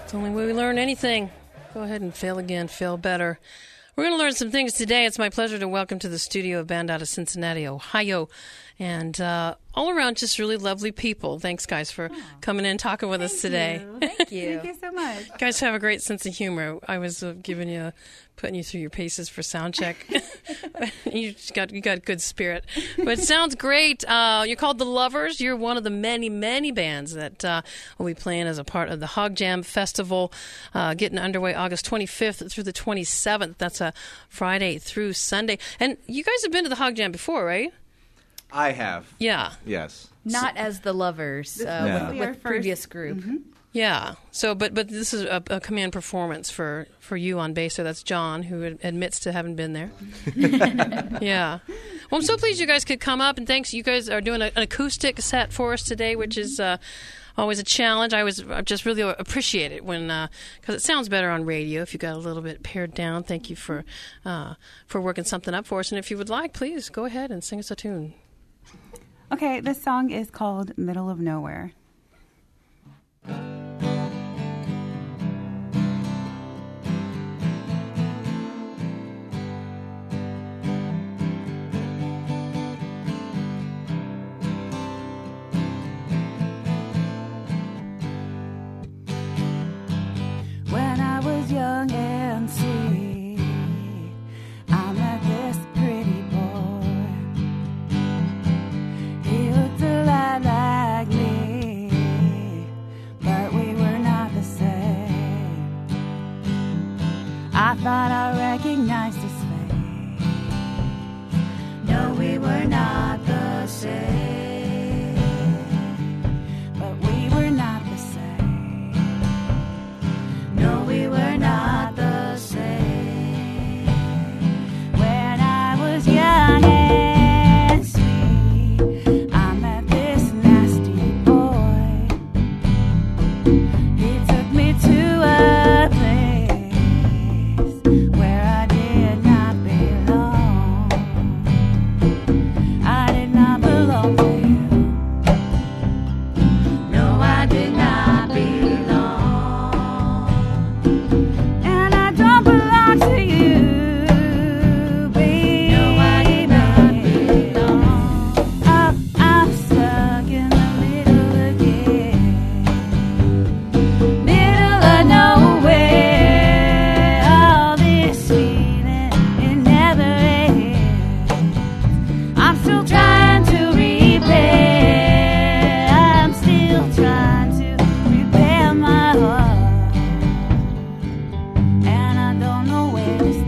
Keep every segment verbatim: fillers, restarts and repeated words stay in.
It's the only way we learn anything. Go ahead and fail again, fail better. We're going to learn some things today. It's my pleasure to welcome to the studio a band out of Cincinnati, Ohio, and uh, all around just really lovely people. Thanks, guys, for oh. coming in and talking with Thank us today. You. Thank you. Thank you so much. You guys have a great sense of humor. I was uh, giving you, putting you through your paces for sound check. you just got you got good spirit, but it sounds great. Uh, you're called the Lovers. You're one of the many many bands that uh, will be playing as a part of the Hog Jam Festival, uh, getting underway August twenty-fifth through the twenty-seventh. That's a Friday through Sunday. And you guys have been to the Hog Jam before, right? I have. Yeah. Yes. Not so, as the Lovers, uh, no. with, with previous group. Mm-hmm. Yeah. So, but but this is a, a command performance for, for you on bass. So that's John, who admits to having been there. Yeah. Well, I'm so pleased you guys could come up, and thanks. You guys are doing a, an acoustic set for us today, which is uh, always a challenge. I was I just really appreciate it when because uh, it sounds better on radio if you got a little bit pared down. Thank you for uh, for working something up for us. And if you would like, please go ahead and sing us a tune. Okay, this song is called Middle of Nowhere. When I was young and sweet, I met this pretty boy. He looked a lot like me, but we were not the same. I thought I recognized his face. No, we were not the same, but we were not the same. No, we were not the same. When I was young and sweet, I met this nasty boy. He took me to a place where I did not belong. I did not belong to you. No, I did not belong. And I don't belong to you, baby. No, I did not belong. Oh, I'm stuck in the middle again. Middle of nowhere. All this feeling, it never ends. I'm still trying to repair. I'm still trying to repair my heart. And I don't know where to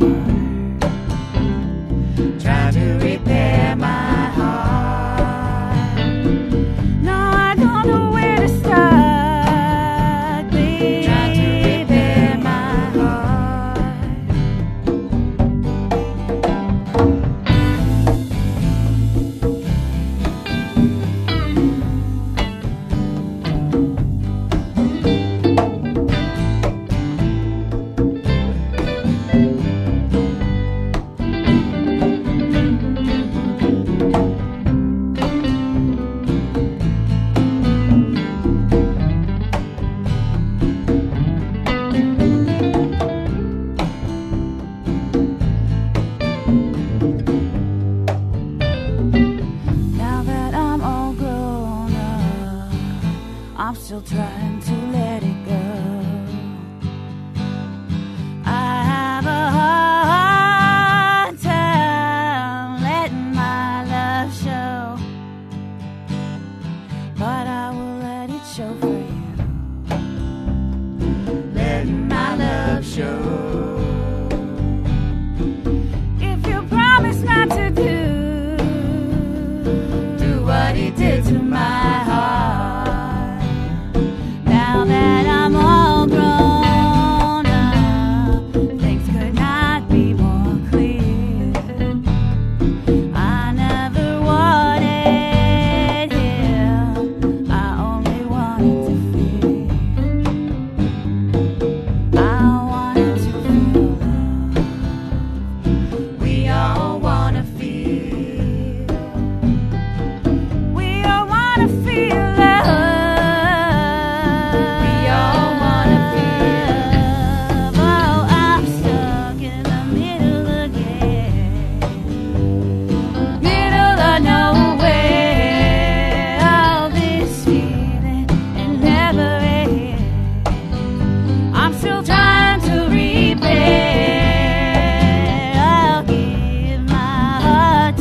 start. Trying to repair my heart. No, I don't know where to start, baby. Trying to repair my heart. Now that I'm all grown up, I'm still trying to let it go. I have a hard time letting my love show, but I will let it show for you. Letting my love show. If you promise not to do do what he did to my heart, now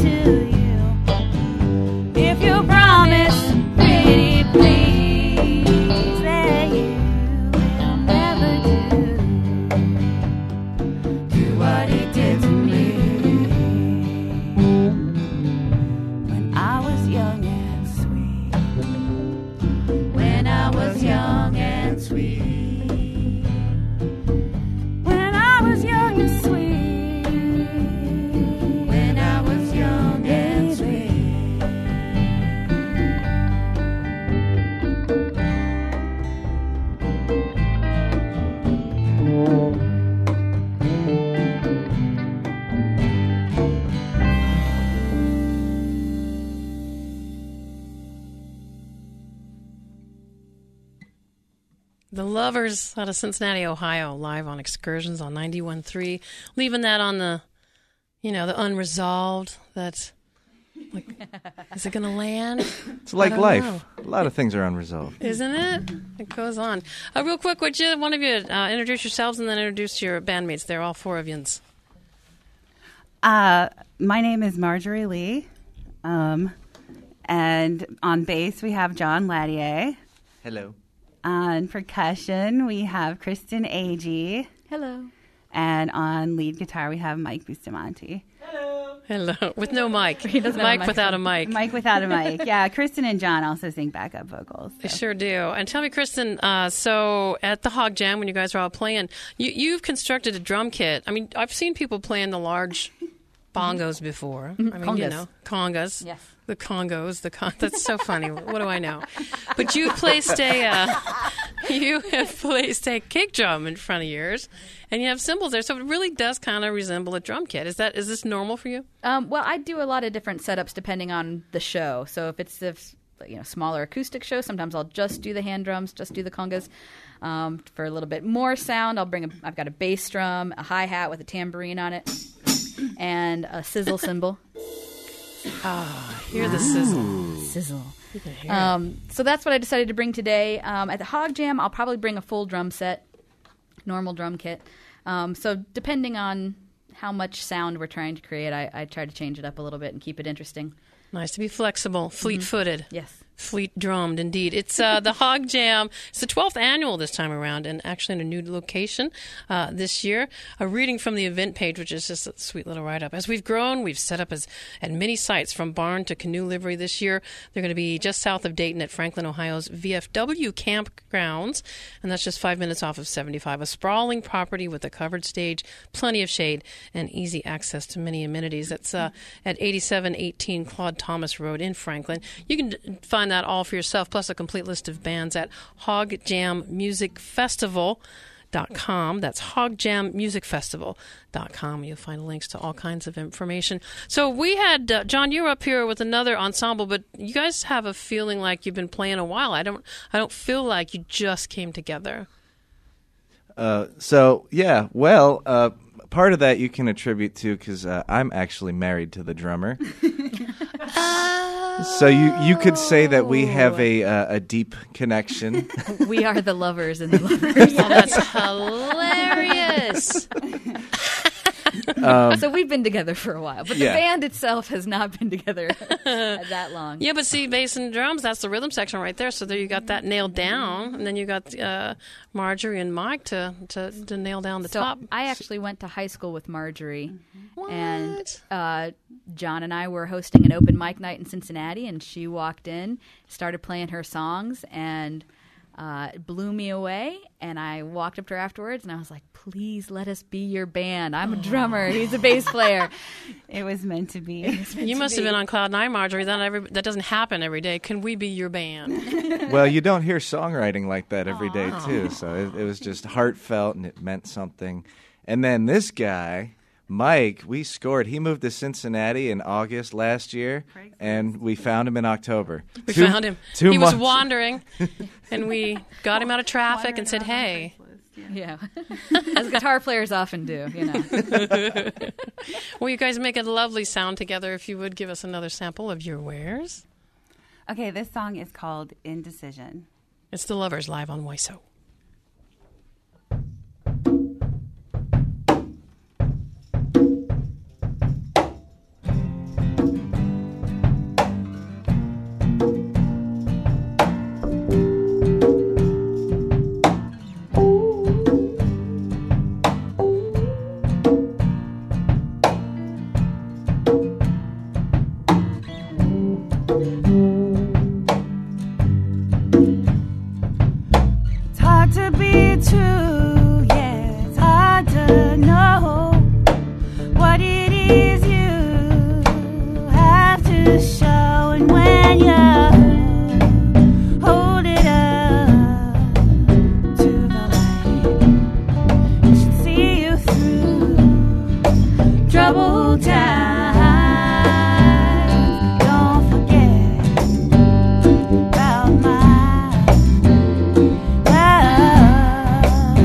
to you. If you promise, pretty please, that you will never do, do what he did to me. When I was young and sweet, when I was young and sweet, when I was young and sweet, when I was young and sweet. The Lovers out of Cincinnati, Ohio, live on Excursions on ninety-one point three. Leaving that on the, you know, the unresolved. That, like, is it going to land? It's like I don't life. know. A lot of things are unresolved. Isn't it? It goes on. Uh, real quick, would you, one of you, uh, introduce yourselves and then introduce your bandmates there, all four of yous. Uh, my name is Marjorie Lee, um, and on bass we have John Lattier. Hello. On percussion we have Kristen Agee, Hello. and on lead guitar we have Mike Bustamante. Hello. With no mic. doesn't have a Mike mic. without a mic. Mike without a mic. Yeah, Kristen and John also sing backup vocals. They so. sure do. And tell me, Kristen, uh, so at the Hog Jam, when you guys are all playing, you, you've constructed a drum kit. I mean, I've seen people playing the large bongos before. I mean, you Congas. know, congas. Yes. The Congos. The con- That's so funny. What do I know? But you've placed a, uh, you have placed a kick drum in front of yours, and you have cymbals there. So it really does kind of resemble a drum kit. Is that is this normal for you? Um, well, I do a lot of different setups depending on the show. So if it's a you know smaller acoustic show, sometimes I'll just do the hand drums, just do the congas. Um, for a little bit more sound, I'll bring a. I've got a bass drum, a hi hat with a tambourine on it, and a sizzle cymbal. Ah, hear the sizzle. Sizzle. You can hear it. Um, so that's what I decided to bring today. Um, at the Hog Jam, I'll probably bring a full drum set, normal drum kit. Um, so depending on how much sound we're trying to create, I, I try to change it up a little bit and keep it interesting. Nice to be flexible, fleet-footed. Yes. Fleet drummed, indeed. It's uh, the Hog Jam. It's the twelfth annual this time around, and actually in a new location uh, this year. A reading from the event page, which is just a sweet little write-up. As we've grown, we've set up as at many sites, from barn to canoe livery this year. They're going to be just south of Dayton at Franklin, Ohio's V F W campgrounds, and that's just five minutes off of seventy-five. A sprawling property with a covered stage, plenty of shade, and easy access to many amenities. That's uh, at eighty-seven eighteen Claude Thomas Road in Franklin. You can d- find that all for yourself, plus a complete list of bands at hog jam music festival dot com. That's hog jam music festival dot com. You'll find links to all kinds of information. So we had, uh, John, you were up here with another ensemble, but you guys have a feeling like you've been playing a while. I don't, I don't feel like you just came together. Uh, so, yeah, well, uh, part of that you can attribute to because uh, I'm actually married to the drummer. So you, you could say that we have a uh, a deep connection. We are the lovers and the lovers. Oh, that's hilarious. Um, So we've been together for a while, but the Yeah. band itself has not been together that long. Yeah, but see, bass and drums, that's the rhythm section right there. So there you got that nailed down. And then you got uh, Marjorie and Mike to, to, to nail down the So top. I actually went to high school with Marjorie, What? and uh, John and I were hosting an open mic night in Cincinnati, and she walked in, started playing her songs, and uh, it blew me away. And I walked up to her afterwards, and I was like, "Please let us be your band. I'm a drummer. He's a bass player." It was meant to be. You must have been on cloud nine, Marjorie. That every, that doesn't happen every day. Can we be your band? well, you don't hear songwriting like that every day, too. So it, it was just heartfelt, and it meant something. And then this guy, Mike, we scored. He moved to Cincinnati in August last year, and we found him in October. We Two- found him. Two he was months. wandering, and we got him out of traffic and said, "Hey." Yeah, as guitar players often do, you know. Well, you guys make a lovely sound together. If you would give us another sample of your wares. Okay, this song is called Indecision. It's the Lovers live on Wiseau. can you hold it up to the light? It should see you through troubled times. Don't forget about my love.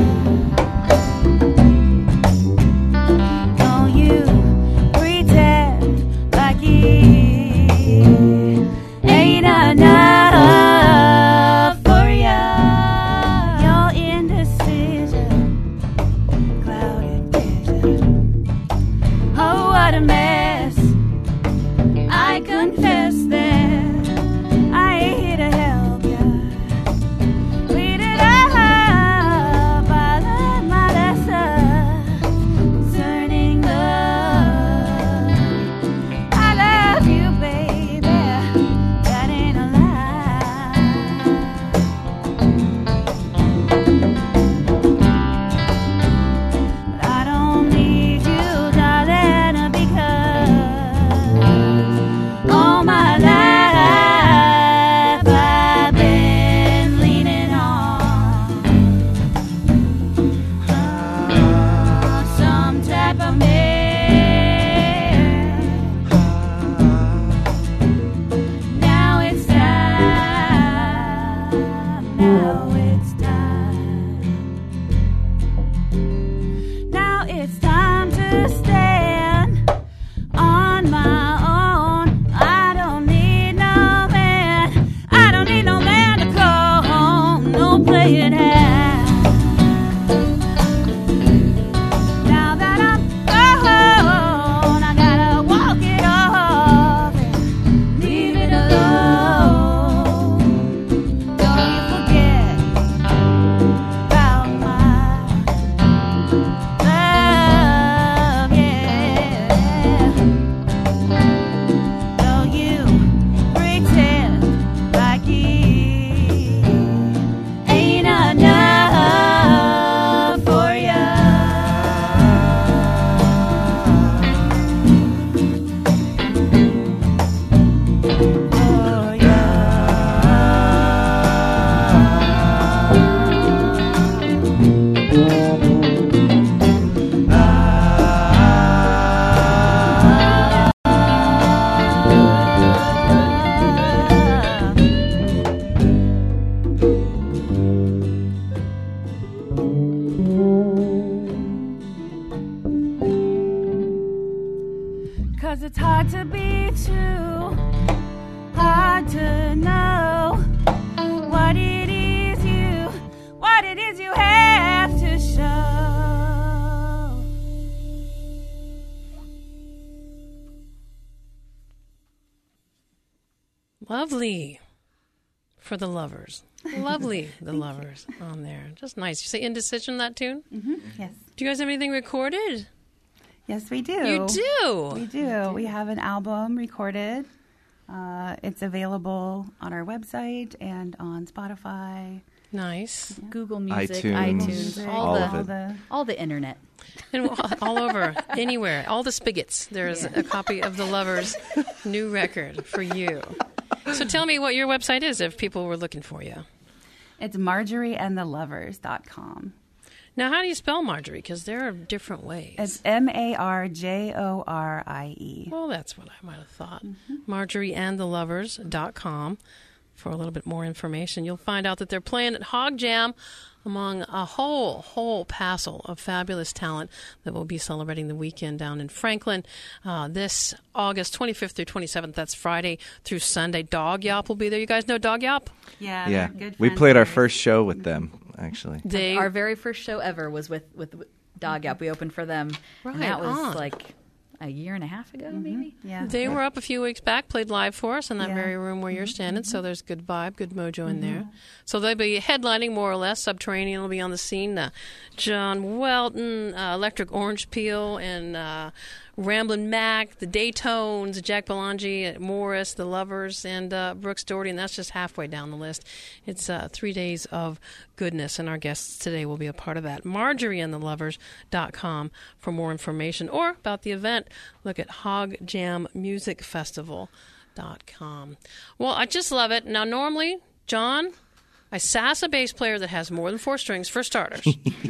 Don't you pretend like it ain't enough for ya. Your indecision, clouded vision. Oh, what a mess. I confess that I ain't here to help ya. Read it up, I learned my lesson concerning love. I love you, baby. That ain't a lie. But I don't need you, darling, because all my life I've been leaning on uh, some type of man. Now it's time. Now it's time. Now it's time to stand on my own. I don't need no man. I don't need no man to call home. No playing hand. Now that I'm gone, I gotta walk it off and leave it alone. Don't you forget about my love, yeah. Don't you pretend like it ain't enough for ya. For ya. Cause it's hard to be true, hard to know what it is you, what it is you have to show. Lovely for the lovers. Lovely, the lovers on there. Just nice. You say Indecision, that tune? Yes. Do you guys have anything recorded? Yes, we do. You do. We do. We have an album recorded. Uh, it's available on our website and on Spotify. Nice. Google Music, iTunes, iTunes, all, all the, of all it. the all the internet. And all over, anywhere, all the spigots. There's Yeah. a copy of the Lovers' new record for you. So tell me what your website is if people were looking for you. It's marjorie and the lovers dot com. Now, how do you spell Marjorie? Because there are different ways. It's M A R J O R I E. Well, that's what I might have thought. marjorie and the lovers dot com for a little bit more information. You'll find out that they're playing at Hog Jam among a whole, whole passel of fabulous talent that will be celebrating the weekend down in Franklin uh, this August twenty-fifth through twenty-seventh. That's Friday through Sunday. Dog Yop will be there. You guys know Dog Yop? Yeah, Yeah, they're good we friends played our of ours. first show with them, actually. They Our very first show ever was with with Dog Yap. We opened for them, Right and that was on. like a year and a half ago, maybe. Yeah. They were up a few weeks back, played live for us in that Yeah. very room where you're standing, so there's good vibe, good mojo in there. So they'll be headlining more or less. Subterranean will be on the scene. Uh, John Welton, uh, Electric Orange Peel, and uh, Ramblin' Mac, the Daytones, Jack Belangi, Morris, the Lovers, and uh, Brooks Doherty, and that's just halfway down the list. It's uh, three days of goodness, and our guests today will be a part of that. Marjorie and the Lovers dot com for more information or about the event. Look at hog jam music festival dot com. Well, I just love it. Now, normally, John, I sass a bass player that has more than four strings for starters.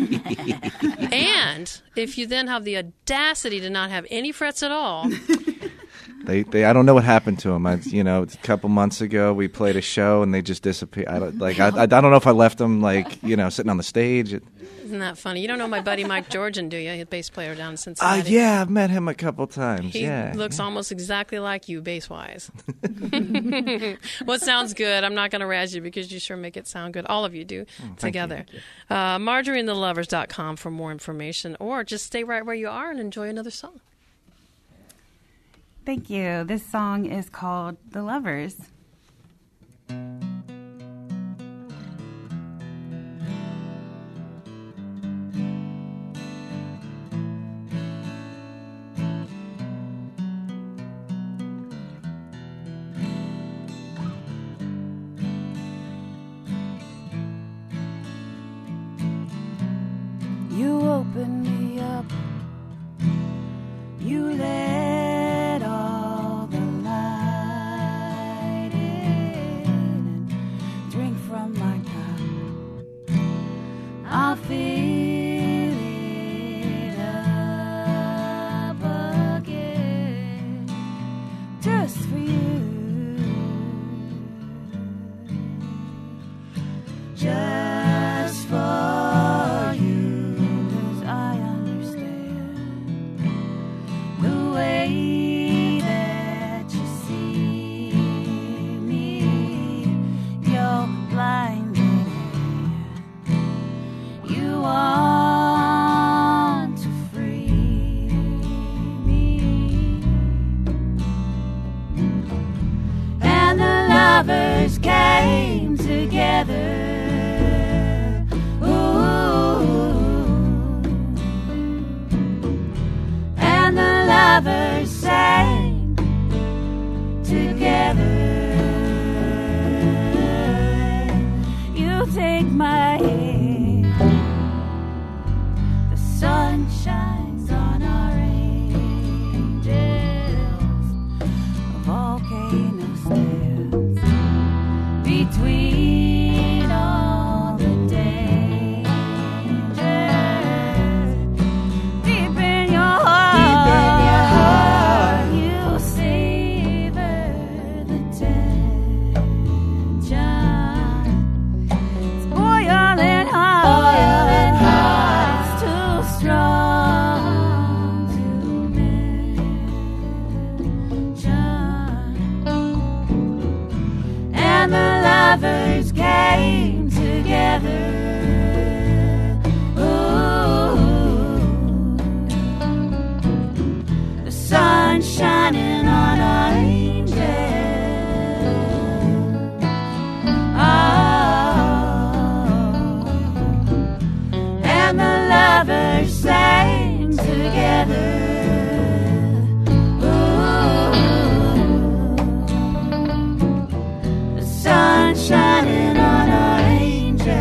And if you then have the audacity to not have any frets at all. They, they, I don't know what happened to them. I, you know, a couple months ago we played a show and they just disappeared. I don't, like, I, I don't know if I left them, like, you know, sitting on the stage. It, Isn't that funny? You don't know my buddy Mike Georgian, do you? He's a bass player down in uh, Cincinnati. yeah, I've met him a couple times. He yeah, looks almost exactly like you, bass-wise. Well, it sounds good. I'm not going to razz you because you sure make it sound good. All of you do Oh, together. Uh, Marjorie and the Lovers dot com for more information, or just stay right where you are and enjoy another song. Thank you. This song is called The Lovers. You open me up. You let all the light in and drink from my cup. I'll fill it up again just for you. Just for you, 'cause I understand the way that you see me. You're blinded. You want to free me. And the lovers came together. And the lovers sang together. You take my hand. The sun shines on our angels. A volcano stands between all the dangers. Deep in your heart, you savor the tension. It's boiling hot, it's too strong to mention. And the lovers came together. Ooh, the sun shining on our angel. Oh, and the lovers sang together. Ooh, the sun shining on our angel.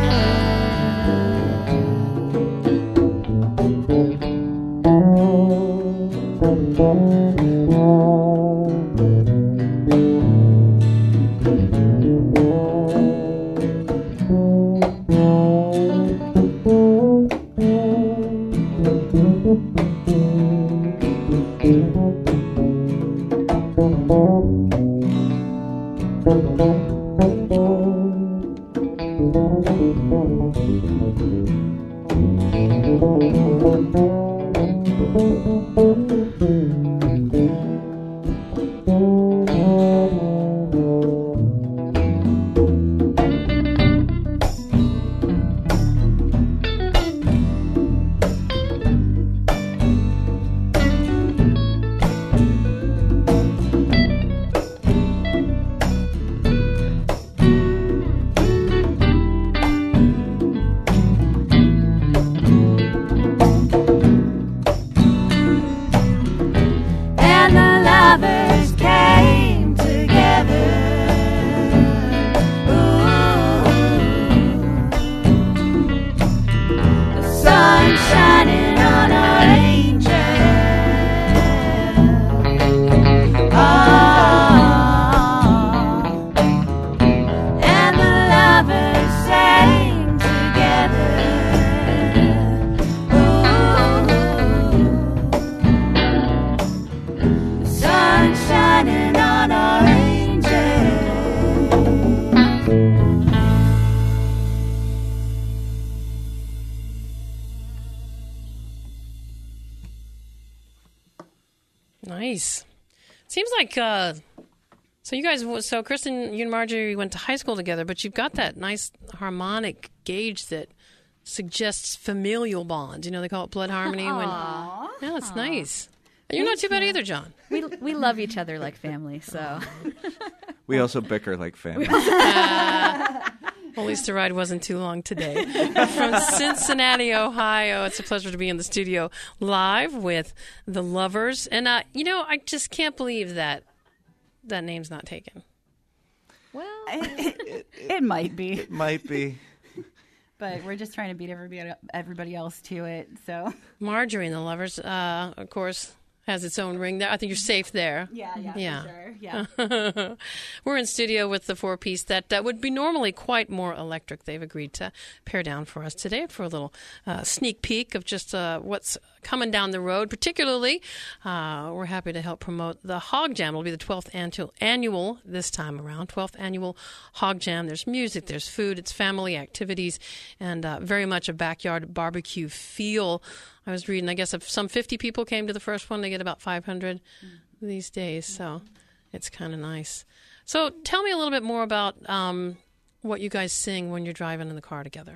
Nice. Seems like, uh, so you guys, so Kristen, you and Marjorie went to high school together, but you've got that nice harmonic gauge that suggests familial bonds. You know, they call it blood harmony. When, yeah, it's nice. And you're not too bad either, John. We we love each other like family, so. We also bicker like family. Uh, Well, at least the ride wasn't too long today. From Cincinnati, Ohio, it's a pleasure to be in the studio live with the Lovers. And, uh, you know, I just can't believe that that name's not taken. Well, It, it, it might be, It might be. but we're just trying to beat everybody everybody else to it. So Marjorie and the Lovers, uh, of course, has its own ring there. I think you're safe there. yeah, yeah, Yeah. for sure. Yeah. We're in studio with the four-piece that, that would be normally quite more electric. They've agreed to pair down for us today for a little uh, sneak peek of just uh, what's coming down the road. Particularly, uh, we're happy to help promote the Hog Jam. It'll be the twelfth annual, annual this time around, twelfth annual Hog Jam. There's music, there's food, it's family activities, and uh, very much a backyard barbecue feel. I was reading, I guess, if some fifty people came to the first one, they get about five hundred these days. So it's kind of nice. So tell me a little bit more about um, what you guys sing when you're driving in the car together.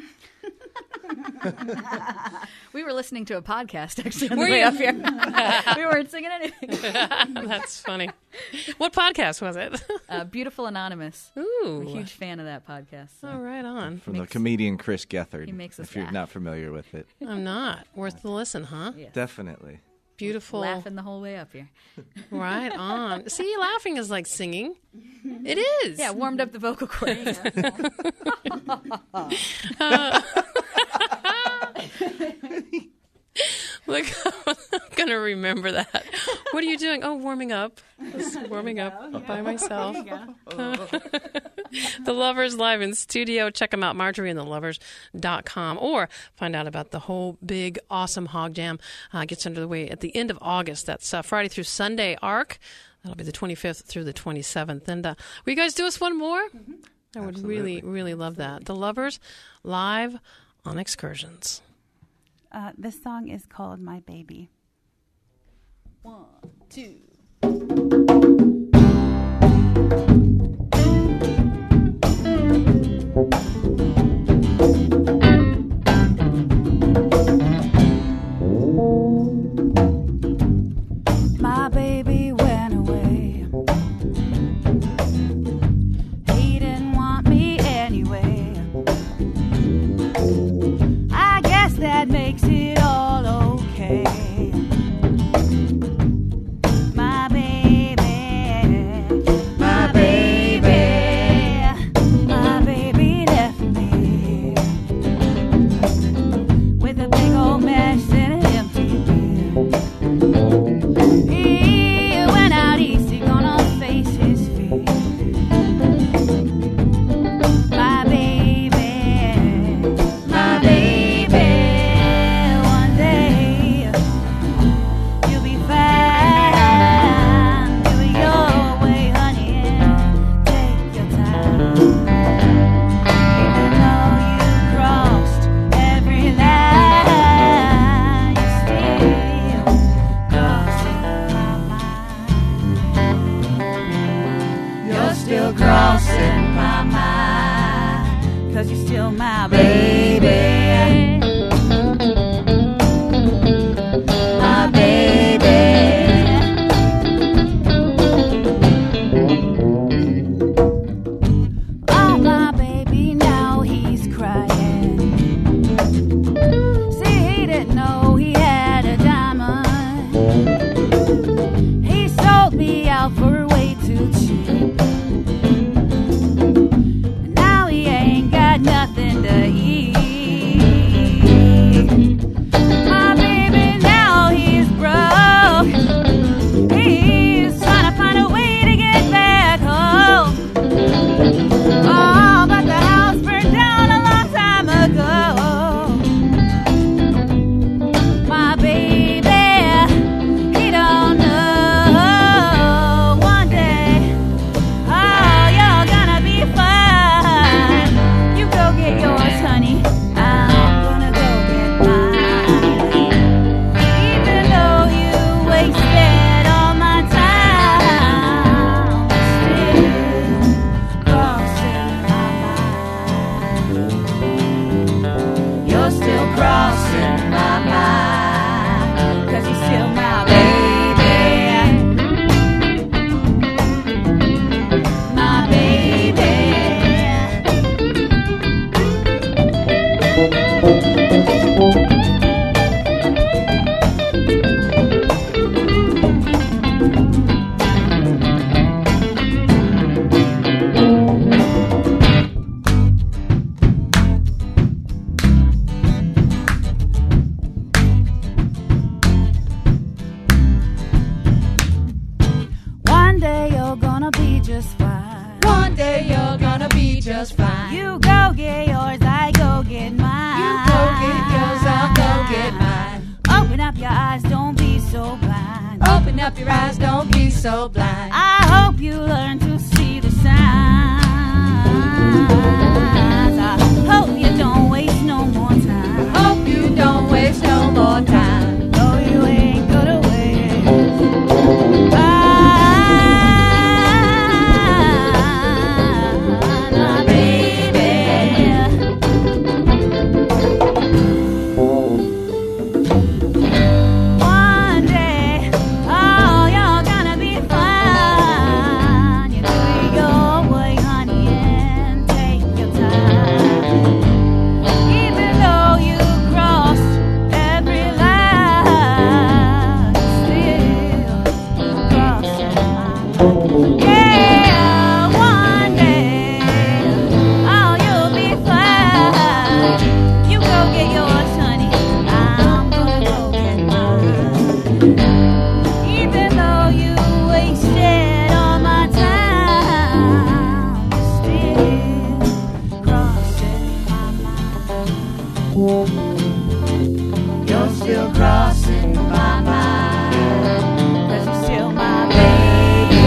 we were listening to a podcast actually on Were the way you? up here. We weren't singing anything. That's funny. What podcast was it? Uh, Beautiful Anonymous. I'm Ooh. a huge fan of that podcast. So. Oh, right on. From Makes- the comedian Chris Gethard. He makes us if you're laugh. not familiar with it. I'm not. Worth the listen, huh? Yes. Definitely. Beautiful. Laughing the whole way up here. Right on. See, laughing is like singing. It is. Yeah, warmed up the vocal cords. Look, I'm going to remember that. What are you doing? Oh, warming up. Just warming up by myself. The Lovers live in studio. Check them out, marjorie and the lovers dot com, or find out about the whole big, awesome Hog Jam. Uh, gets underway at the end of August. That's uh, Friday through Sunday arc. That'll be the twenty-fifth through the twenty-seventh. And uh, will you guys do us one more? Mm-hmm. I would Absolutely. really, really love that. The Lovers live on Excursions. Uh, this song is called My Baby. One, two. My baby went away. He didn't want me anyway. I guess that makes it all okay. My baby, my baby, my baby left me with a big old mess and an empty bed. He went out east, he gonna face his fate. My baby, my baby, one day you'll be fine. Do it your way, honey, and take your time. Even though you crossed every line, you're still crossing my mind. You're still crossing my mind, 'cause you're still my baby. My baby. Oh, my baby, now he's crying. See, he didn't know he had a diamond. He sold me out for way too cheap. Now he ain't got nothing to eat. gonna be just fine. One day you're gonna be just fine. You go get yours, I go get mine. You go get yours, I'll go get mine. Open up your eyes, don't be so blind. Open up your eyes, don't be so blind. I hope you learn to see the signs. I hope you don't waste no more time. Hope you don't waste no more time. No, you ain't gonna waste. Ah, nah, baby. One day, oh, you're gonna be fine. You do your way, honey, and take your time. Even though you crossed every line, still crossing my line. Yeah, one day, oh, you'll be fine. You go get yours, honey. I'm gonna go get mine. Even though you wasted all my time, still crossing my mind. You're still crossing my mind, 'cause you're still my baby.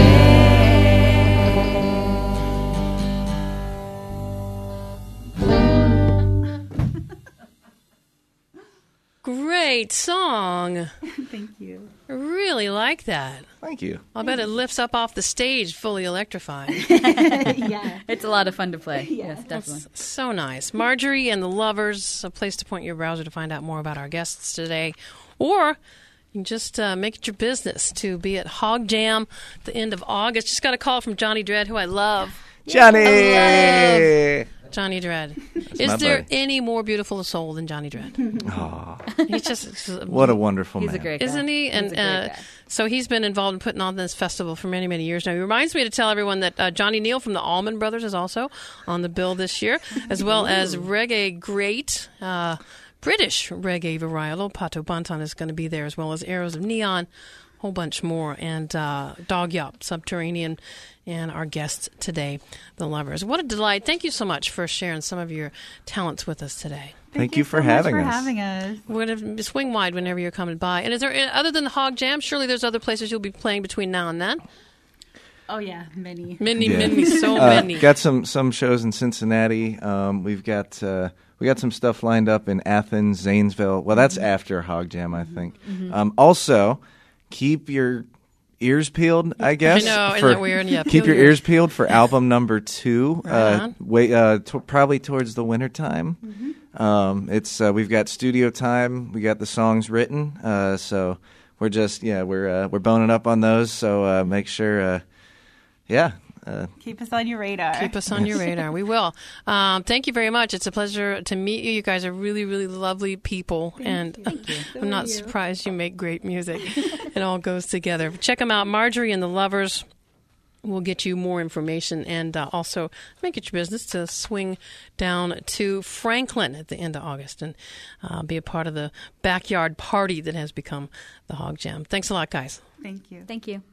Great song. Thank you. I really like that. Thank you. I'll bet it lifts up off the stage fully electrified. Yeah. It's a lot of fun to play. Yes, definitely. That's so nice. Marjorie and the Lovers, a place to point your browser to find out more about our guests today. Or you can just uh, make it your business to be at Hog Jam at the end of August. Just got a call from Johnny Dredd, who I love. Johnny! Johnny Dredd. my Is there buddy. any more beautiful a soul than Johnny Dredd? Aw, He's just, just what a wonderful He's man. a great guy. Isn't he? He's And a great uh, guy. so he's been involved in putting on this festival for many, many years now. He reminds me to tell everyone that uh, Johnny Neal from the Allman Brothers is also on the bill this year, as well as reggae great uh, British reggae varietal. Pato Banton is going to be there, as well as Arrows of Neon, a whole bunch more, and uh, Dog Yop, Subterranean, and our guests today, the Lovers. What a delight. Thank you so much for sharing some of your talents with us today. Thank you for so much having for us. having us. We're going to swing wide whenever you're coming by. And is there, other than the Hog Jam, surely there's other places you'll be playing between now and then? Oh yeah, many. Many, Yeah. many, so Uh, many. got some some shows in Cincinnati. Um, we've got uh, we got some stuff lined up in Athens, Zanesville. Well, that's after Hog Jam, I think. Um, also, keep your ears peeled, I guess. I know, isn't for- that weird? Yeah, keep peel your your- ears peeled for album number two. Right uh, on. wait, uh, to- probably towards the wintertime. Um, it's uh, we've got studio time. We got the songs written. Uh, so we're just yeah we're uh, we're boning up on those. So uh, make sure. Uh, yeah. Uh, Keep us on your radar. Keep us on your radar. We will. Um, thank you very much. It's a pleasure to meet you. You guys are really, really lovely people. and I'm not surprised you make great music. It all goes together. Check them out. Marjorie and the Lovers. We'll get you more information, and uh, also make it your business to swing down to Franklin at the end of August and uh, be a part of the backyard party that has become the Hog Jam. Thanks a lot, guys. Thank you. Thank you.